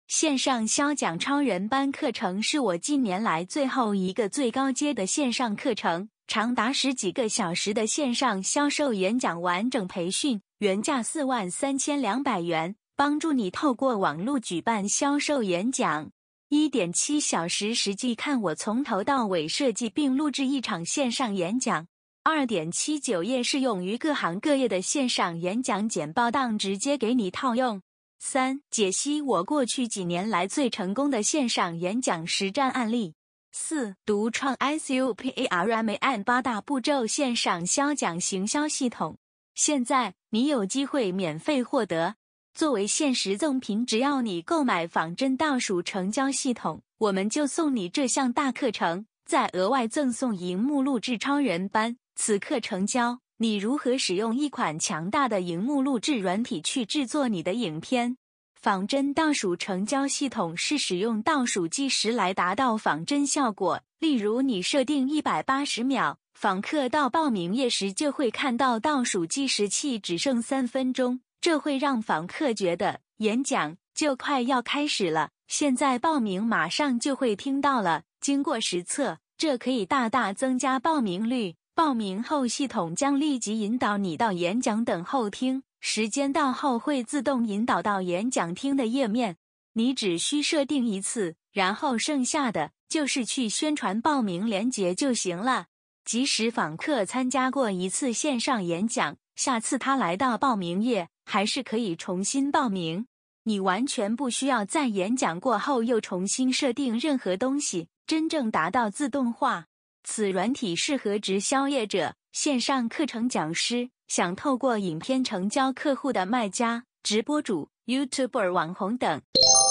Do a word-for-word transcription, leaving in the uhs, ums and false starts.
线上销讲超人班课程是我近年来最后一个最高阶的线上课程，长达十几个小时的线上销售演讲完整培训，原价四万三千两百元，帮助你透过网络举办销售演讲。一点七 小时实际看我从头到尾设计并录制一场线上演讲。二点七九 页适用于各行各业的线上演讲简报档，直接给你套用。三、解析我过去几年来最成功的线上演讲实战案例。四、独创 S U P A R M A N 八大步骤线上销讲行销系统。现在你有机会免费获得。作为限时赠品，只要你购买仿真倒数成交系统，我们就送你这项大课程，再额外赠送荧幕录制超人班。此课程教你如何使用一款强大的荧幕录制软体去制作你的影片。仿真倒数成交系统是使用倒数计时来达到仿真效果，例如你设定一百八十秒，访客到报名页时就会看到倒数计时器只剩三分钟，这会让访客觉得演讲就快要开始了，现在报名马上就会听到了。经过实测，这可以大大增加报名率。报名后，系统将立即引导你到演讲等候厅，时间到后会自动引导到演讲厅的页面。你只需设定一次，然后剩下的就是去宣传报名链接就行了。即使访客参加过一次线上演讲，下次他来到报名页，还是可以重新报名。你完全不需要在演讲过后又重新设定任何东西，真正达到自动化。此软体适合直销业者、线上课程讲师、想透过影片成交客户的卖家、直播主、YouTuber 网红等。